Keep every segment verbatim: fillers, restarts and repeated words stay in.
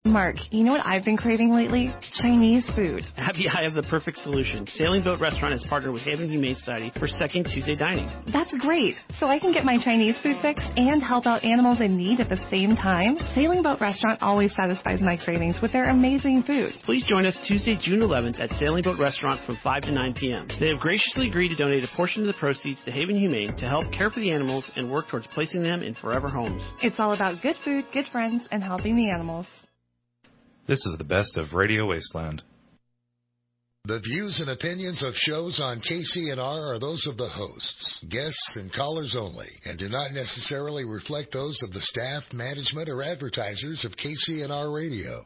Mark, you know what I've been craving lately? Chinese food. Abby, I have the perfect solution. Sailing Boat Restaurant has partnered with Haven Humane Society for Second Tuesday Dining. That's great. So I can get my Chinese food fix and help out animals in need at the same time. Sailing Boat Restaurant always satisfies my cravings with their amazing food. Please join us Tuesday, June eleventh at Sailing Boat Restaurant from five to nine p.m. They have graciously agreed to donate a portion of the proceeds to Haven Humane to help care for the animals and work towards placing them in forever homes. It's all about good food, good friends, and helping the animals. This is the best of Radio Wasteland. The views and opinions of shows on K C N R are those of the hosts, guests, and callers only, and do not necessarily reflect those of the staff, management, or advertisers of K C N R Radio.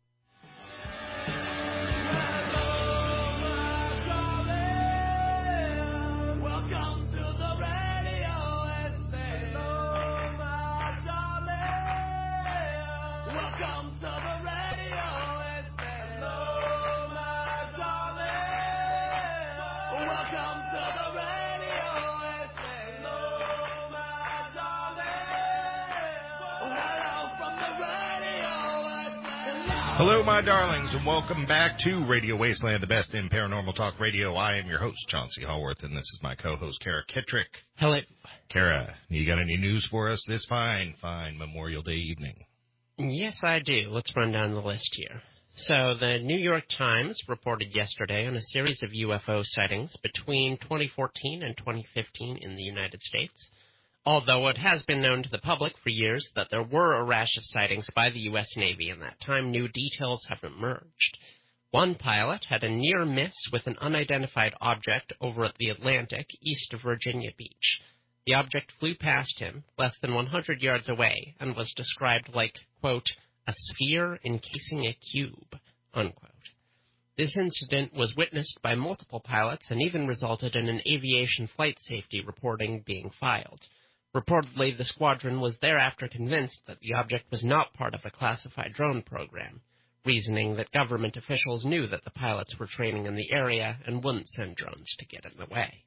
Hello, my darlings, and welcome back to Radio Wasteland, the best in paranormal talk radio. I am your host, Chauncey Hallworth, and this is my co-host, Kara Kittrick. Hello. Kara, you got any news for us this fine, fine Memorial Day evening? Yes, I do. Let's run down the list here. So, the New York Times reported yesterday on a series of U F O sightings between twenty fourteen and twenty fifteen in the United States. Although it has been known to the public for years that there were a rash of sightings by the U S Navy in that time, new details have emerged. One pilot had a near miss with an unidentified object over at the Atlantic, east of Virginia Beach. The object flew past him, less than one hundred yards away, and was described like, quote, a sphere encasing a cube, unquote. This incident was witnessed by multiple pilots and even resulted in an aviation flight safety reporting being filed. Reportedly, the squadron was thereafter convinced that the object was not part of a classified drone program, reasoning that government officials knew that the pilots were training in the area and wouldn't send drones to get in the way.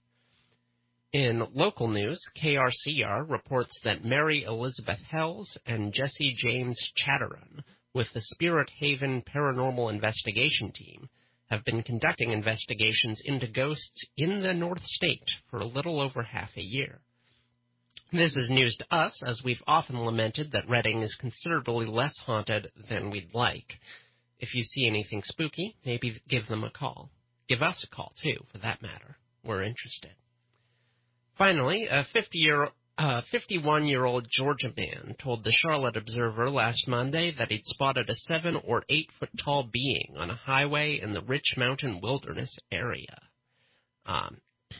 In local news, K R C R reports that Mary Elizabeth Hells and Jesse James Chatteron, with the Spirit Haven Paranormal Investigation Team, have been conducting investigations into ghosts in the North State for a little over half a year. This is news to us, as we've often lamented that Redding is considerably less haunted than we'd like. If you see anything spooky, maybe give them a call. Give us a call, too, for that matter. We're interested. Finally, a fifty-year, uh, fifty-one-year-old Georgia man told the Charlotte Observer last Monday that he'd spotted a seven- or eight-foot-tall being on a highway in the Rich Mountain Wilderness area. Um...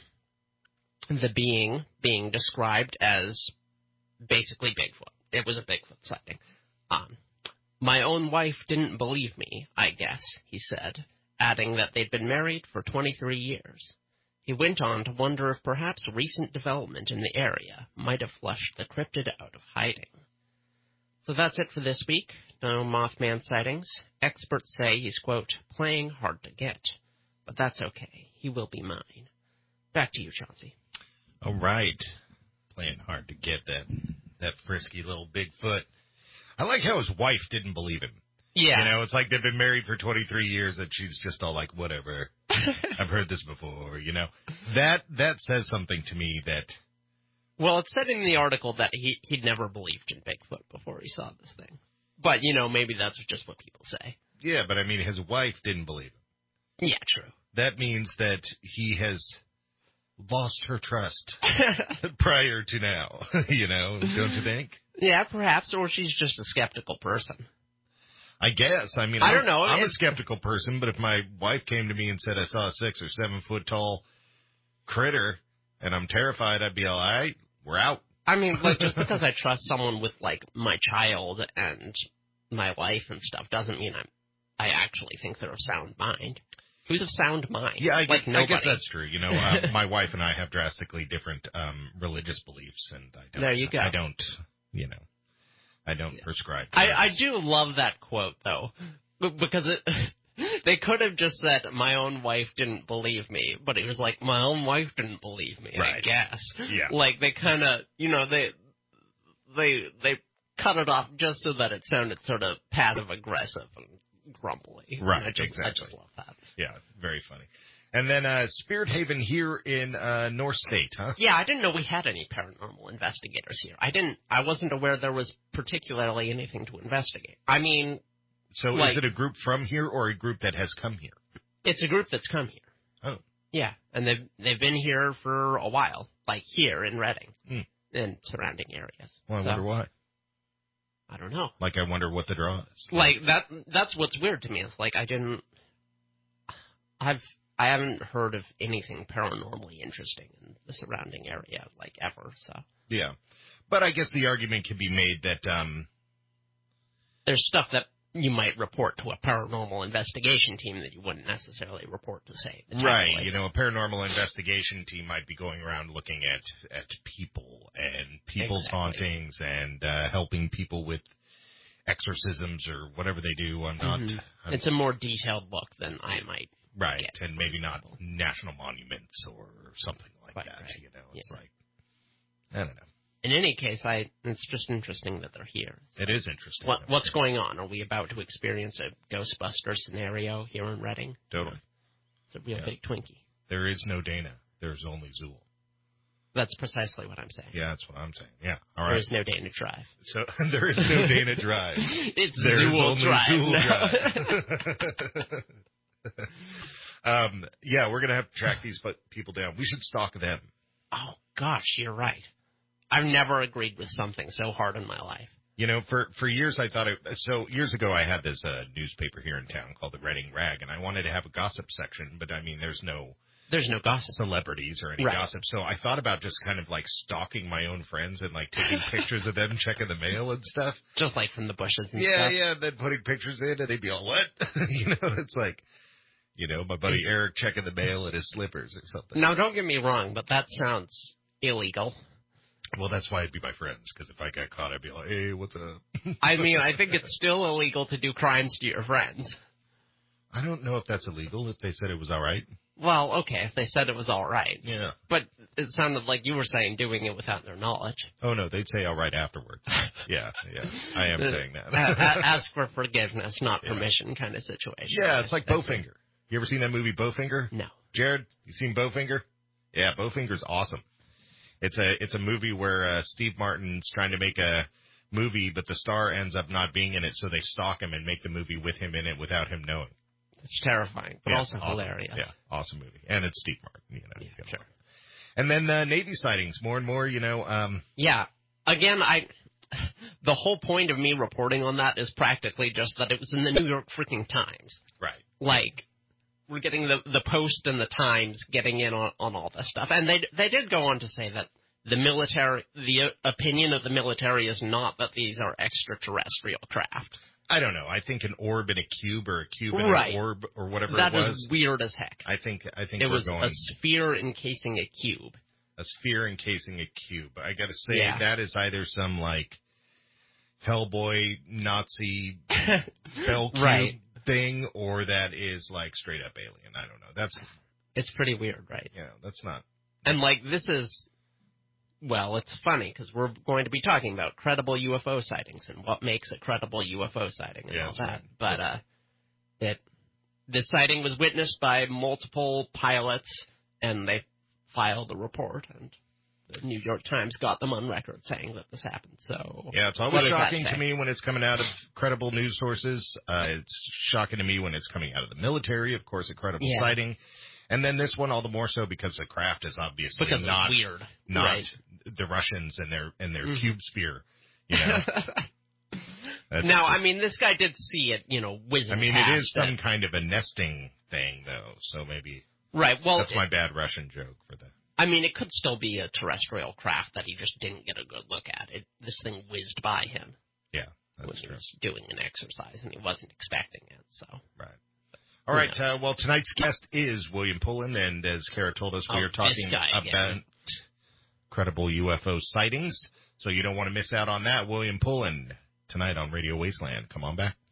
The being being described as basically Bigfoot. It was a Bigfoot sighting. Um, my own wife didn't believe me, I guess, he said, adding that they'd been married for twenty-three years. He went on to wonder if perhaps recent development in the area might have flushed the cryptid out of hiding. So that's it for this week. No Mothman sightings. Experts say he's, quote, playing hard to get. But that's okay. He will be mine. Back to you, Chauncey. All right. Playing hard to get that that frisky little Bigfoot. I like how his wife didn't believe him. Yeah. You know, it's like they've been married for twenty-three years and she's just all like, whatever. I've heard this before, you know. That that says something to me that... Well, it said in the article that he, he'd never believed in Bigfoot before he saw this thing. But, you know, maybe that's just what people say. Yeah, but I mean, his wife didn't believe him. Yeah, true. That means that he has... lost her trust prior to now, you know, don't you think? Yeah, perhaps, or she's just a skeptical person. I guess. I mean, I I'm, don't know. I'm it's... a skeptical person, but if my wife came to me and said I saw a six or seven foot tall critter and I'm terrified, I'd be all right, we're out. I mean, like, just because I trust someone with, like, my child and my wife and stuff doesn't mean I'm, I actually think they're of sound mind. Who's of sound mind? Yeah, I guess, like I guess that's true. You know, uh, my wife and I have drastically different um, religious beliefs, and I don't. There you go. I don't, you know, I don't yeah. prescribe. I, I do love that quote, though, because it, they could have just said, my own wife didn't believe me, but it was like, my own wife didn't believe me, right. I guess. Yeah. Like, they kind of, you know, they, they, they cut it off just so that it sounded sort of passive-aggressive and grumbly. Right, And I just, exactly. I just love that. Yeah, very funny. And then uh, Spirit Haven here in uh, North State, huh? Yeah, I didn't know we had any paranormal investigators here. I didn't. I wasn't aware there was particularly anything to investigate. I mean, so like, is it a group from here or a group that has come here? It's a group that's come here. Oh, yeah, and they've they've been here for a while, like here in Reading hmm. and surrounding areas. Well, I so, wonder why. I don't know. Like, I wonder what the draw is. Like that. That's what's weird to me. It's like I didn't. I've. I haven't heard of anything paranormally interesting in the surrounding area, like, ever, so. Yeah. But I guess the argument can be made that, um... there's stuff that you might report to a paranormal investigation team that you wouldn't necessarily report to, say, the right. tabloids. You know, a paranormal investigation team might be going around looking at, at people and people's Exactly. hauntings and uh, helping people with exorcisms or whatever they do. I'm not... Mm-hmm. I'm, it's a more detailed look than I might. Right, get, and maybe not national monuments or something like right, that, right. you know. It's yeah. like, I don't know. In any case, I it's just interesting that they're here. It is interesting. What, what's going on? Are we about to experience a Ghostbuster scenario here in Reading? Totally. It's a real yeah. big Twinkie. There is no Dana. There's only Zool. That's precisely what I'm saying. Yeah, that's what I'm saying. Yeah, all right. There is no Dana Drive. So there is no Dana Drive. It's there is Zool only Drive. Zool Drive. um, yeah, we're gonna have to track these people down. We should stalk them. Oh gosh, you're right. I've never agreed with something so hard in my life. You know, for for years I thought it, so years ago I had this uh, newspaper here in town called the Reading Rag, and I wanted to have a gossip section, but I mean, there's no there's no gossip, celebrities or any right. gossip. So I thought about just kind of like stalking my own friends and like taking pictures of them, checking the mail and stuff. Just like from the bushes and yeah, stuff. Yeah, yeah. Then putting pictures in, and they'd be all, what? You know, it's like, you know, my buddy Eric checking the mail in his slippers or something. Now, don't get me wrong, but that sounds illegal. Well, that's why it'd be my friends, because if I got caught, I'd be like, hey, what's up? I mean, I think it's still illegal to do crimes to your friends. I don't know if that's illegal, if they said it was all right. Well, okay, if they said it was all right. Yeah. But it sounded like you were saying doing it without their knowledge. Oh, no, they'd say all right afterwards. yeah, yeah, I am saying that. Ask for forgiveness, not permission yeah. kind of situation. Yeah, it's like Bowfinger. You ever seen that movie Bowfinger? No. Jared, you seen Bowfinger? Yeah, Bowfinger's awesome. It's a it's a movie where uh, Steve Martin's trying to make a movie, but the star ends up not being in it, so they stalk him and make the movie with him in it without him knowing. It's terrifying, but yeah, also awesome. hilarious. Yeah, awesome movie. And it's Steve Martin, you know. Yeah, you know. sure. And then uh, Navy sightings, more and more, you know. Um, yeah, again, I. The whole point of me reporting on that is practically just that it was in the New York freaking Times. Right. Like, we're getting the the Post and the Times getting in on, on all this stuff, and they they did go on to say that the military, the opinion of the military is not that these are extraterrestrial craft. I don't know. I think an orb in a cube or a cube in right. an orb or whatever that it was. That is weird as heck. I think I think it we're was going a sphere encasing a cube. A sphere encasing a cube. I got to say yeah. that is either some like Hellboy Nazi bell cube right. thing, or that is like straight up alien. I don't know. That's it's pretty weird, right? Yeah, that's not. And like this is. Well, it's funny because we're going to be talking about credible U F O sightings and what makes a credible U F O sighting and yeah, all that. Right. But uh, it this sighting was witnessed by multiple pilots, and they filed a report, and the New York Times got them on record saying that this happened. So yeah, it's always shocking to me when it's coming out of credible news sources. Uh, it's shocking to me when it's coming out of the military. Of course, a credible yeah. sighting. And then this one all the more so because the craft is obviously because not it's weird. not right. the Russians and their and their mm-hmm. cube sphere. You know. Now, I mean, this guy did see it, you know, whizzing I mean, past it is some it. kind of a nesting thing, though. So maybe right. Well, that's it, my bad Russian joke for the. I mean, it could still be a terrestrial craft that he just didn't get a good look at. It this thing whizzed by him. Yeah, that's when true. He was doing an exercise and he wasn't expecting it. So right. All right. Uh, well, tonight's guest is William Pullen, and as Kara told us, we oh, are talking about again. credible U F O sightings. So you don't want to miss out on that. William Pullen tonight on Radio Wasteland. Come on back.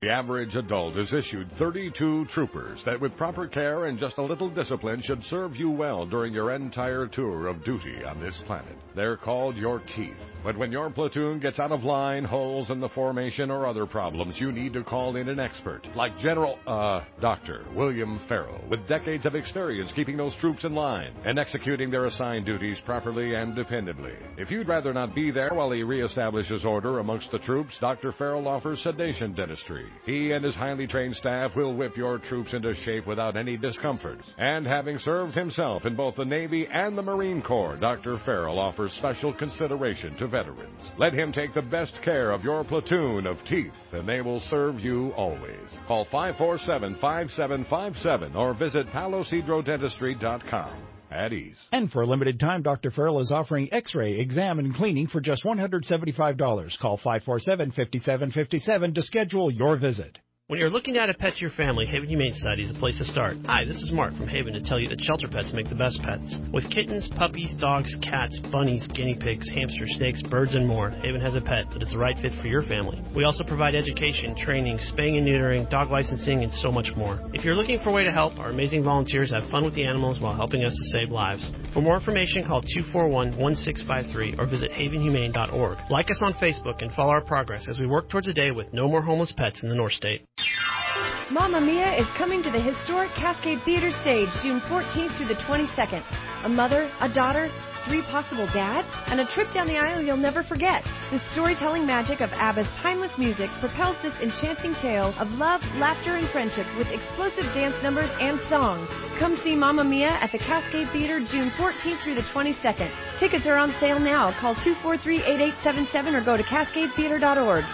The average adult is issued thirty-two troopers that with proper care and just a little discipline should serve you well during your entire tour of duty on this planet. They're called your teeth. But when your platoon gets out of line, holes in the formation, or other problems, you need to call in an expert like General, uh, Doctor William Farrell, with decades of experience keeping those troops in line and executing their assigned duties properly and dependably. If you'd rather not be there while he reestablishes order amongst the troops, Doctor Farrell offers sedation dentistry. He and his highly trained staff will whip your troops into shape without any discomfort. And having served himself in both the Navy and the Marine Corps, Doctor Farrell offers special consideration to veterans. Let him take the best care of your platoon of teeth, and they will serve you always. Call five four seven, five seven five seven or visit palo cedro dentistry dot com. At ease. And for a limited time, Doctor Farrell is offering X-ray, exam, and cleaning for just one hundred seventy-five dollars. Call five four seven, five seven five seven to schedule your visit. When you're looking to add a pet to your family, Haven Humane Society is the place to start. Hi, this is Mark from Haven to tell you that shelter pets make the best pets. With kittens, puppies, dogs, cats, bunnies, guinea pigs, hamsters, snakes, birds, and more, Haven has a pet that is the right fit for your family. We also provide education, training, spaying and neutering, dog licensing, and so much more. If you're looking for a way to help, our amazing volunteers have fun with the animals while helping us to save lives. For more information, call two four one, one six five three or visit haven humane dot org. Like us on Facebook and follow our progress as we work towards a day with no more homeless pets in the North State. Mamma Mia is coming to the historic Cascade Theater stage June fourteenth through the twenty-second. A mother, a daughter, three possible dads, and a trip down the aisle you'll never forget. The storytelling magic of ABBA's timeless music propels this enchanting tale of love, laughter, and friendship with explosive dance numbers and songs. Come see Mamma Mia at the Cascade Theater June fourteenth through the twenty-second. Tickets are on sale now. Call two four three, eight eight seven seven or go to cascade theater dot org.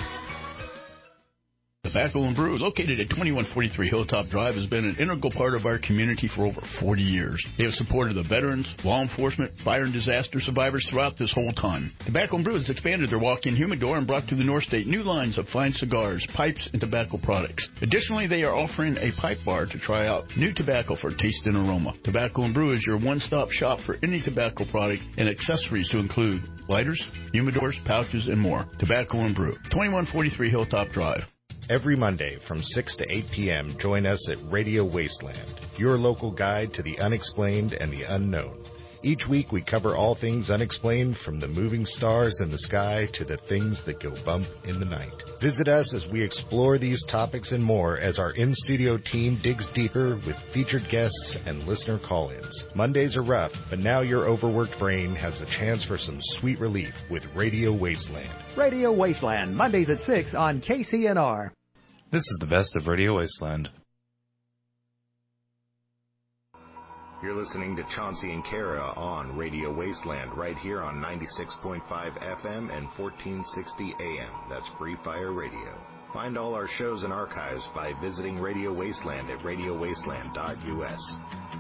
Tobacco and Brew, located at twenty-one forty-three Hilltop Drive, has been an integral part of our community for over forty years. They have supported the veterans, law enforcement, fire and disaster survivors throughout this whole time. Tobacco and Brew has expanded their walk-in humidor and brought to the North State new lines of fine cigars, pipes, and tobacco products. Additionally, they are offering a pipe bar to try out new tobacco for taste and aroma. Tobacco and Brew is your one-stop shop for any tobacco product and accessories to include lighters, humidors, pouches, and more. Tobacco and Brew, twenty-one forty-three Hilltop Drive. Every Monday from six to eight p.m., join us at Radio Wasteland, your local guide to the unexplained and the unknown. Each week we cover all things unexplained, from the moving stars in the sky to the things that go bump in the night. Visit us as we explore these topics and more as our in-studio team digs deeper with featured guests and listener call-ins. Mondays are rough, but now your overworked brain has a chance for some sweet relief with Radio Wasteland. Radio Wasteland, Mondays at six on K C N R. This is the best of Radio Wasteland. You're listening to Chauncey and Kara on Radio Wasteland right here on ninety-six point five F M and fourteen sixty A M. That's Free Fire Radio. Find all our shows and archives by visiting Radio Wasteland at radio wasteland dot U S.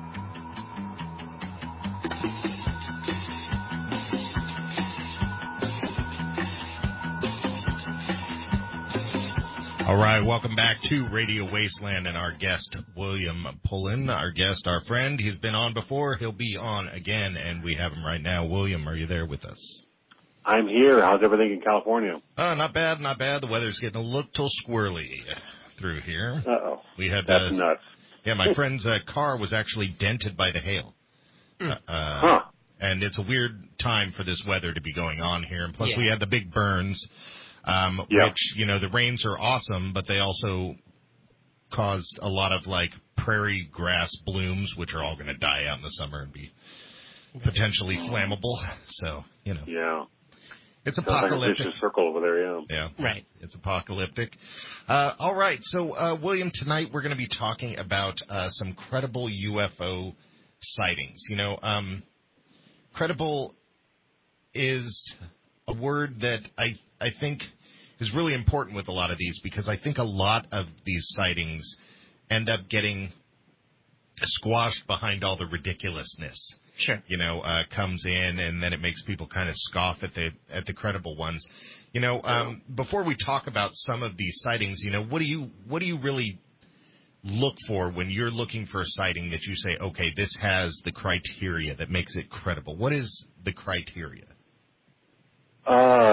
All right, welcome back to Radio Wasteland and our guest, William Pullen, our guest, our friend. He's been on before. He'll be on again, and we have him right now. William, are you there with us? I'm here. How's everything in California? Uh, not bad, not bad. The weather's getting a little squirrely through here. Uh-oh. We had, That's uh, nuts. Yeah, my friend's uh, car was actually dented by the hail. Uh, huh. And it's a weird time for this weather to be going on here. And plus, Yeah. we had the big burns. Um, yeah. which, you know, the rains are awesome, but they also caused a lot of, like, prairie grass blooms, which are all going to die out in the summer and be potentially flammable. So, you know. Yeah. It's Sounds apocalyptic. Like a vicious circle over there, yeah. Yeah. Right. It's apocalyptic. Uh, all right. So, uh, William, tonight we're going to be talking about uh, some credible U F O sightings. You know, um, credible is a word that I I think is really important with a lot of these, because I think a lot of these sightings end up getting squashed behind all the ridiculousness. Sure. You know, uh, comes in, and then it makes people kind of scoff at the at the credible ones. You know, um, yeah. Before we talk about some of these sightings, you know, what do you what do you really look for when you're looking for a sighting that you say, okay, this has the criteria that makes it credible? What is the criteria? Uh,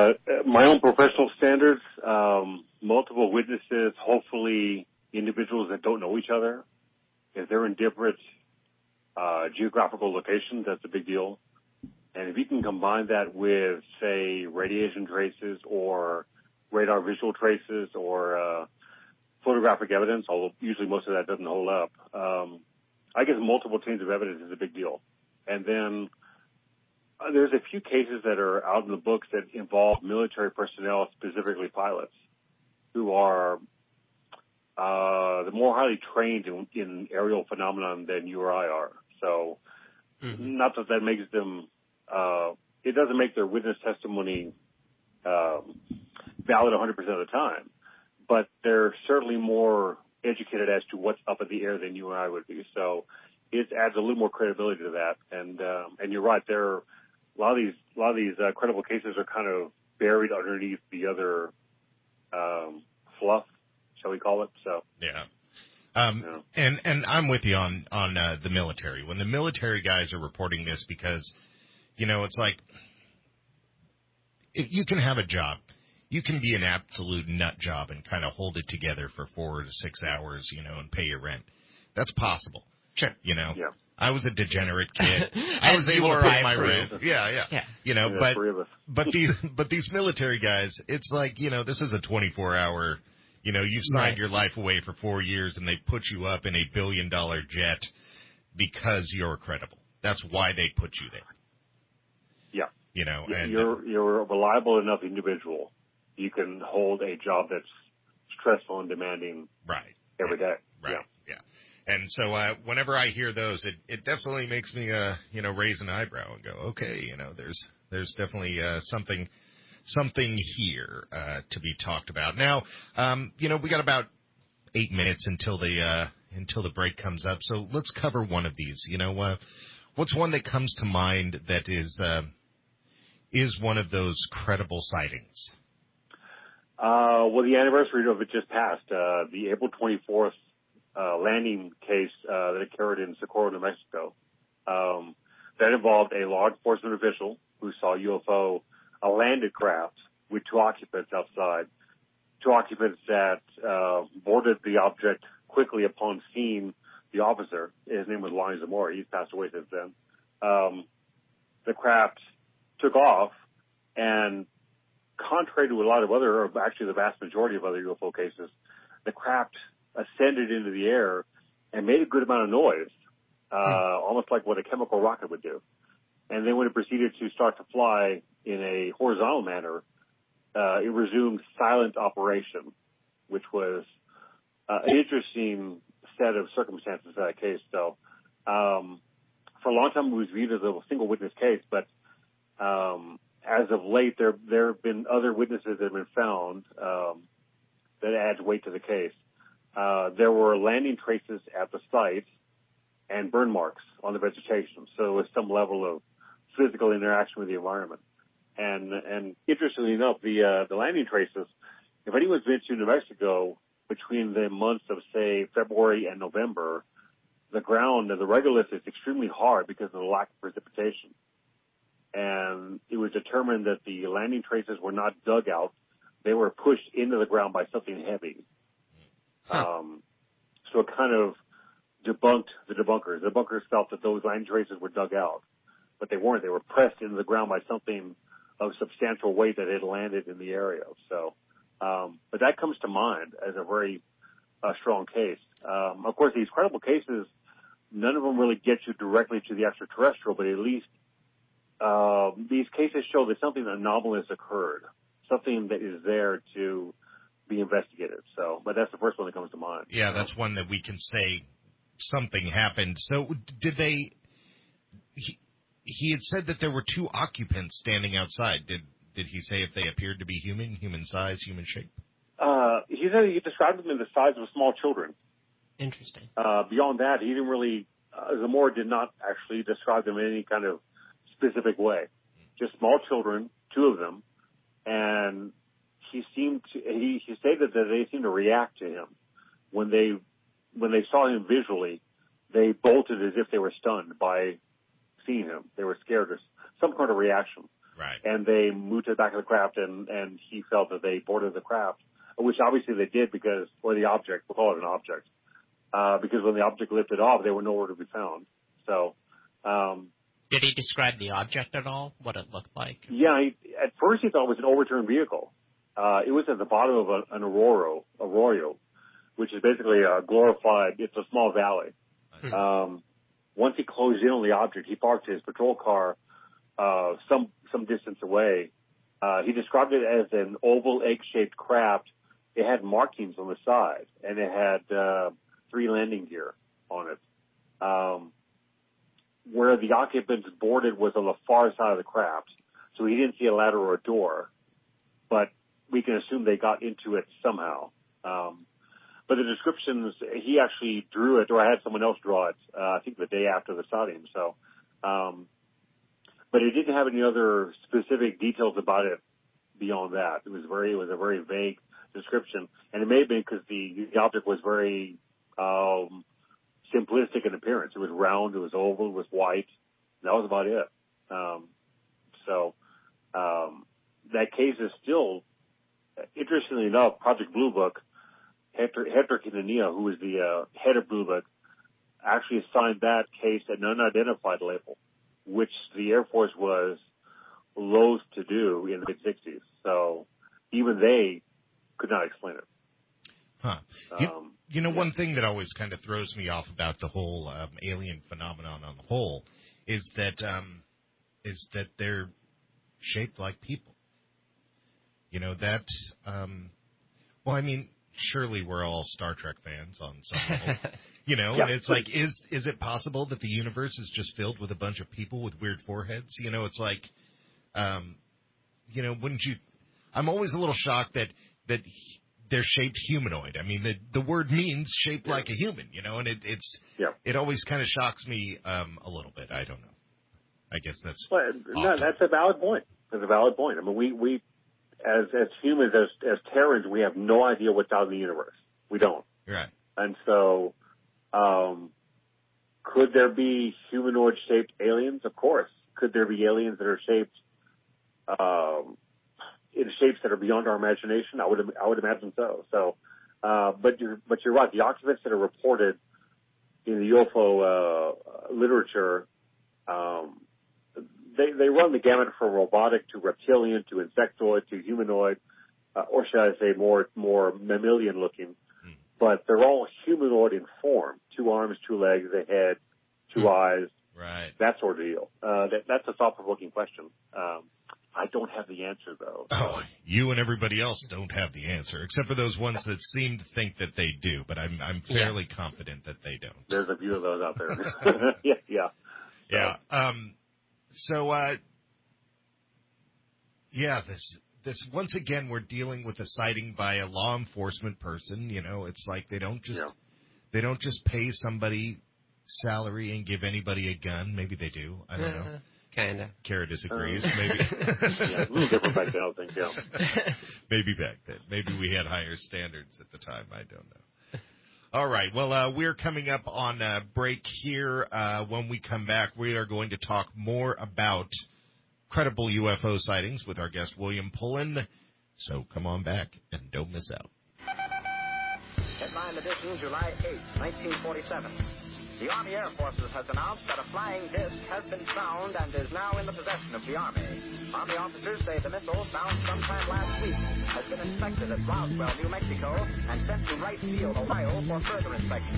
my own professional standards, um, multiple witnesses, hopefully individuals that don't know each other. If they're in different uh, geographical locations, that's a big deal. And if you can combine that with, say, radiation traces or radar visual traces or uh, photographic evidence, although usually most of that doesn't hold up, um, I guess multiple chains of evidence is a big deal. And then uh, there's a few cases that are out in the books that involve military personnel, specifically pilots, who are uh, the more highly trained in, in aerial phenomenon than you or I are. So mm-hmm. not that that makes them, uh, it doesn't make their witness testimony um, valid one hundred percent of the time, but they're certainly more educated as to what's up in the air than you and I would be. So it adds a little more credibility to that. And um, and you're right, there are a lot of these a lot of these uh, credible cases are kind of buried underneath the other um, fluff, shall we call it? So yeah. Um, yeah. and, and I'm with you on, on, uh, the military. When the military guys are reporting this, because, you know, it's like, if you can have a job, you can be an absolute nut job and kind of hold it together for four to six hours, you know, and pay your rent. That's possible. Sure. You know, yeah. I was a degenerate kid. I was able to pay my rent. Yeah, yeah, yeah. You know, yeah, but, but these, but these military guys, it's like, you know, this is a twenty-four hour, you know, you've signed right. your life away for four years and they put you up in a billion dollar jet because you're credible. That's why they put you there. Yeah. You know, and you're, uh, you're a reliable enough individual. You can hold a job that's stressful and demanding right. every day. Right. Yeah. yeah. And so, uh, whenever I hear those, it, it definitely makes me, uh, you know, raise an eyebrow and go, okay, you know, there's, there's definitely, uh, something, something here, uh, to be talked about. Now, um, you know, we got about eight minutes until the, uh, until the break comes up. So let's cover one of these, you know, uh, what's one that comes to mind that is, uh, is one of those credible sightings? Uh, well, the anniversary of it just passed, uh, the April twenty-fourth, uh, landing case, uh, that occurred in Socorro, New Mexico. Um, that involved a law enforcement official who saw a U F O, a landed craft with two occupants outside, two occupants that, uh, boarded the object quickly upon seeing the officer. His name was Lonnie Zamora. He's passed away since then. Um, the craft took off, and contrary to a lot of other, or actually the vast majority of other U F O cases, the craft ascended into the air and made a good amount of noise, uh, hmm. almost like what a chemical rocket would do. And then when it proceeded to start to fly in a horizontal manner, uh, it resumed silent operation, which was uh, an interesting set of circumstances in that case. So, um, for a long time it was viewed as a single witness case, but um, as of late, there there have been other witnesses that have been found um, that adds weight to the case. Uh, there were landing traces at the site and burn marks on the vegetation, so there was some level of physical interaction with the environment. And and interestingly enough, the uh, the landing traces, if anyone's been to New Mexico between the months of, say, February and November, the ground, the regolith is extremely hard because of the lack of precipitation. And it was determined that the landing traces were not dug out. They were pushed into the ground by something heavy. Huh. Um, so it kind of debunked the debunkers. The debunkers felt that those landing traces were dug out, but they weren't. They were pressed into the ground by something of substantial weight that had landed in the area. So, um, but that comes to mind as a very uh, strong case. Um, of course, these credible cases, none of them really get you directly to the extraterrestrial, but at least uh, these cases show that something anomalous occurred, something that is there to be investigated. So, but that's the first one that comes to mind. Yeah, that's one that we can say something happened. So did they, he, he had said that there were two occupants standing outside. Did did he say if they appeared to be human, human size, human shape? Uh, he said he described them in the size of small children. Interesting. Uh, beyond that, he didn't really, uh, Zamora did not actually describe them in any kind of specific way. Just small children, two of them, and he seemed to, he, he stated that they seemed to react to him. When they, when they saw him visually, they bolted as if they were stunned by seeing him. They were scared of some kind of reaction. Right. And they moved to the back of the craft, and, and he felt that they boarded the craft, which obviously they did because, or the object, we'll call it an object, uh, because when the object lifted off, they were nowhere to be found. So, um, did he describe the object at all? What it looked like? Yeah, he, at first he thought it was an overturned vehicle. Uh, it was at the bottom of a, an arroyo, arroyo, which is basically a glorified, it's a small valley. Um, once he closed in on the object, he parked his patrol car, uh, some, some distance away. Uh, he described it as an oval egg-shaped craft. It had markings on the side, and it had, uh, three landing gear on it. Um, where the occupants boarded was on the far side of the craft, so he didn't see a ladder or a door, but we can assume they got into it somehow. Um, but the descriptions, he actually drew it, or I had someone else draw it, uh, I think the day after the sighting, so, um, but it didn't have any other specific details about it beyond that. It was very, it was a very vague description, and it may have been because the, the object was very, um, simplistic in appearance. It was round, it was oval, it was white. That was about it. Um, so, um, that case is still, interestingly enough, Project Blue Book, Hector, Hector Quintanilla, who was the uh, head of Blue Book, actually assigned that case an unidentified label, which the Air Force was loath to do in the mid-sixties. So even they could not explain it. Huh. You, Um, you know, yeah. one thing that always kind of throws me off about the whole um, alien phenomenon on the whole is that um, is that they're shaped like people. You know, that, um, well, I mean, surely we're all Star Trek fans on some level. You know, Yeah. and it's like, is is it possible that the universe is just filled with a bunch of people with weird foreheads? You know, it's like, um, you know, wouldn't you, I'm always a little shocked that, that they're shaped humanoid. I mean, the the word means shaped yeah. like a human, you know, and it, it's, yeah. it always kind of shocks me um, a little bit. I don't know. I guess that's, well, no, that's a valid point. That's a valid point. I mean, we, we, as, as humans, as, as Terrans, we have no idea what's out in the universe. We don't. Right. And so, um, could there be humanoid-shaped aliens? Of course. Could there be aliens that are shaped, um, in shapes that are beyond our imagination? I would, I would imagine so. So, uh, but you're, but you're right. The occupants that are reported in the U F O, uh, literature, um, they, they run the gamut from robotic to reptilian to insectoid to humanoid, uh, or should I say more, more mammalian looking. Mm. But they're all humanoid in form. Two arms, two legs, a head, two mm. eyes. Right. That sort of deal. Uh, that, that's a thought-provoking question. Um, I don't have the answer, though. Oh, you and everybody else don't have the answer, except for those ones that seem to think that they do, but I'm I'm fairly yeah. confident that they don't. There's a few of those out there. yeah, yeah. So. Yeah. Um, so, uh, yeah, this, this, once again, we're dealing with a sighting by a law enforcement person. You know, it's like they don't just, yeah. they don't just pay somebody salary and give anybody a gun. Maybe they do. I don't uh, know. Kind of. Kara disagrees. Uh, maybe. yeah, a little different back then, I think, yeah. Maybe back then. Maybe we had higher standards at the time. I don't know. All right. Well, uh, we're coming up on a break here. Uh, when we come back, we are going to talk more about credible U F O sightings with our guest, William Pullen. So come on back and don't miss out. Headline edition, July eighth, nineteen forty-seven. The Army Air Forces has announced that a flying disc has been found and is now in the possession of the Army. Army officers say the missile, found sometime last week, has been inspected at Roswell, New Mexico, and sent to Wright Field, Ohio, for further inspection.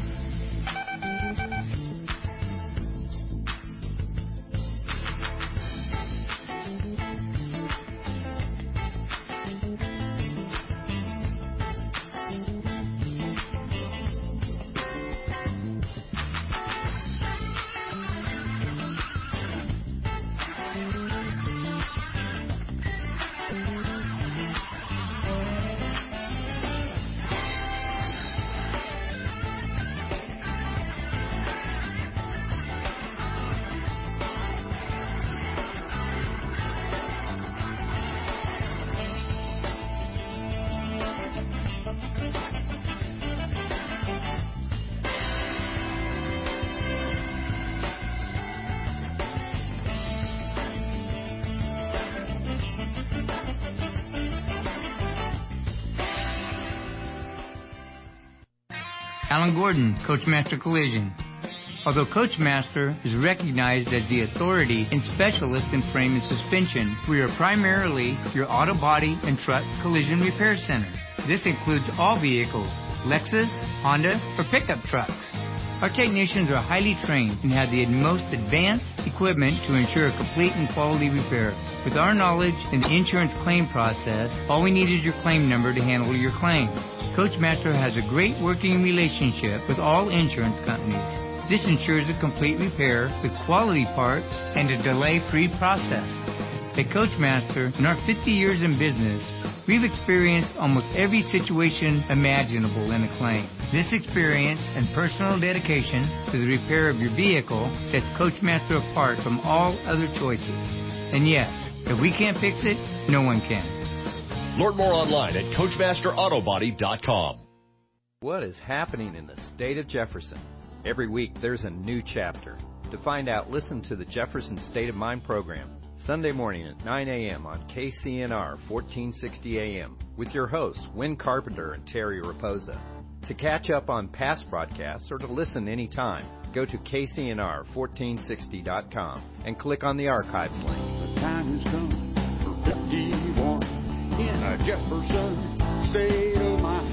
Alan Gordon, Coachmaster Collision. Although Coachmaster is recognized as the authority and specialist in frame and suspension, we are primarily your auto body and truck collision repair center. This includes all vehicles, Lexus, Honda, or pickup trucks. Our technicians are highly trained and have the most advanced equipment to ensure a complete and quality repair. With our knowledge in the insurance claim process, all we need is your claim number to handle your claim. Coachmaster has a great working relationship with all insurance companies. This ensures a complete repair with quality parts and a delay-free process. At Coachmaster, in our fifty years in business, we've experienced almost every situation imaginable in a claim. This experience and personal dedication to the repair of your vehicle sets Coachmaster apart from all other choices. And yes, if we can't fix it, no one can. Learn more online at Coachmaster Auto Body dot com. What is happening in the state of Jefferson? Every week there's a new chapter. To find out, listen to the Jefferson State of Mind program, Sunday morning at nine a.m. on K C N R fourteen sixty A M with your hosts, Win Carpenter and Terry Raposa. To catch up on past broadcasts or to listen anytime, go to K C N R fourteen sixty dot com and click on the archives link. The time has come for fifty-one in a Jefferson State of Mind.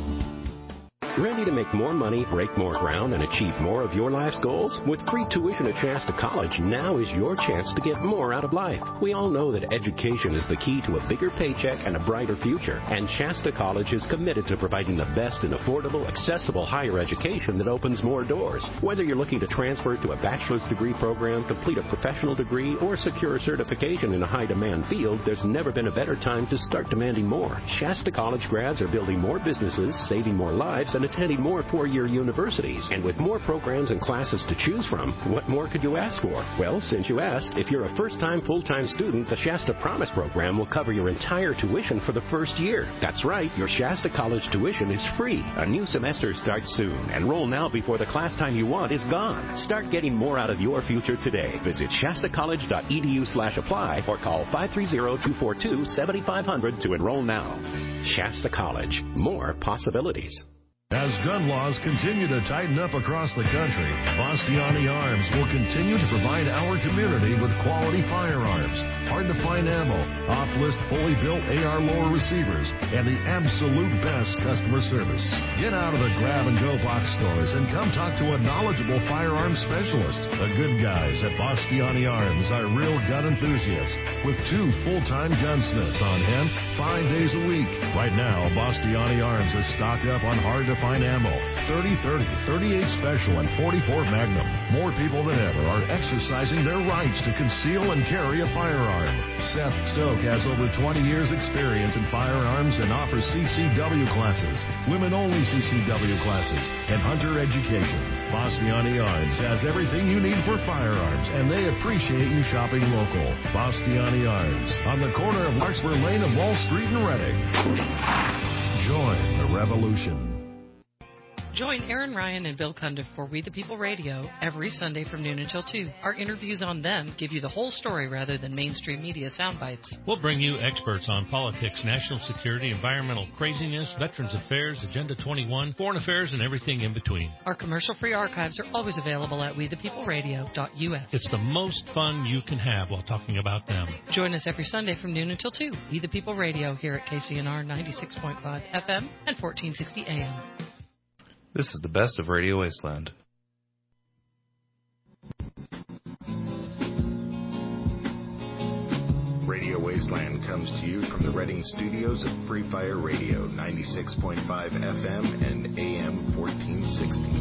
Ready to make more money, break more ground, and achieve more of your life's goals? With free tuition at Shasta College, now is your chance to get more out of life. We all know that education is the key to a bigger paycheck and a brighter future, and Shasta College is committed to providing the best in affordable, accessible higher education that opens more doors. Whether you're looking to transfer to a bachelor's degree program, complete a professional degree, or secure a certification in a high-demand field, there's never been a better time to start demanding more. Shasta College grads are building more businesses, saving more lives, and attending more four-year universities. And with more programs and classes to choose from, what more could you ask for? Well, since you asked, if you're a first-time full-time student, the Shasta Promise program will cover your entire tuition for the first year. That's right, your Shasta College tuition is free. A new semester starts soon. Enroll now before the class time you want is gone. Start getting more out of your future today. Visit shasta college dot e d u slash apply or call five three zero, two four two, seven five zero zero to enroll now. Shasta College. More possibilities. As gun laws continue to tighten up across the country, Bastiani Arms will continue to provide our community with quality firearms, hard-to-find ammo, off-list fully built A R lower receivers, and the absolute best customer service. Get out of the grab-and-go box stores and come talk to a knowledgeable firearms specialist. The good guys at Bastiani Arms are real gun enthusiasts with two full-time gunsmiths on hand five days a week. Right now, Bastiani Arms is stocked up on hard-to Fine ammo, thirty thirty, thirty-eight Special, and forty-four Magnum. More people than ever are exercising their rights to conceal and carry a firearm. Seth Stoke has over twenty years experience in firearms and offers C C W classes, women-only C C W classes, and hunter education. Bastiani Arms has everything you need for firearms, and they appreciate you shopping local. Bastiani Arms, on the corner of Larkspur Lane and Wall Street in Reading. Join the revolution. Join Aaron Ryan and Bill Cundiff for We the People Radio every Sunday from noon until two. Our interviews on them give you the whole story rather than mainstream media sound bites. We'll bring you experts on politics, national security, environmental craziness, Veterans Affairs, Agenda twenty-one, foreign affairs, and everything in between. Our commercial-free archives are always available at we the people radio dot u s. It's the most fun you can have while talking about them. Join us every Sunday from noon until two. We the People Radio here at K C N R ninety-six point five F M and fourteen sixty A M. This is the best of Radio Wasteland. Radio Wasteland comes to you from the Reading studios of Free Fire Radio, ninety-six point five F M and A M fourteen sixty.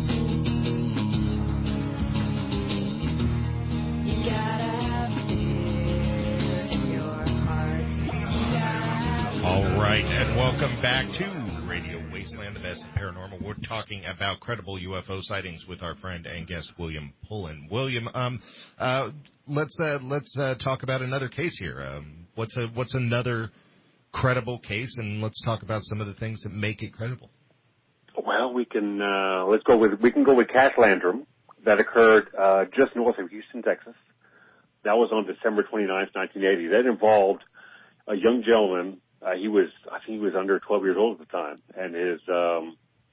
You gotta have fear in your heart. All right, and welcome back to Radio Wasteland, the best in paranormal. We're talking about credible U F O sightings with our friend and guest William Pullen. William, um, uh, let's uh, let's uh, talk about another case here. Um, what's a what's another credible case, and let's talk about some of the things that make it credible. Well, we can uh, let's go with we can go with Cash Landrum that occurred uh, just north of Houston, Texas. That was on December twenty-ninth, nineteen eighty. That involved a young gentleman. Uh, he was, I think he was under twelve years old at the time, and his um,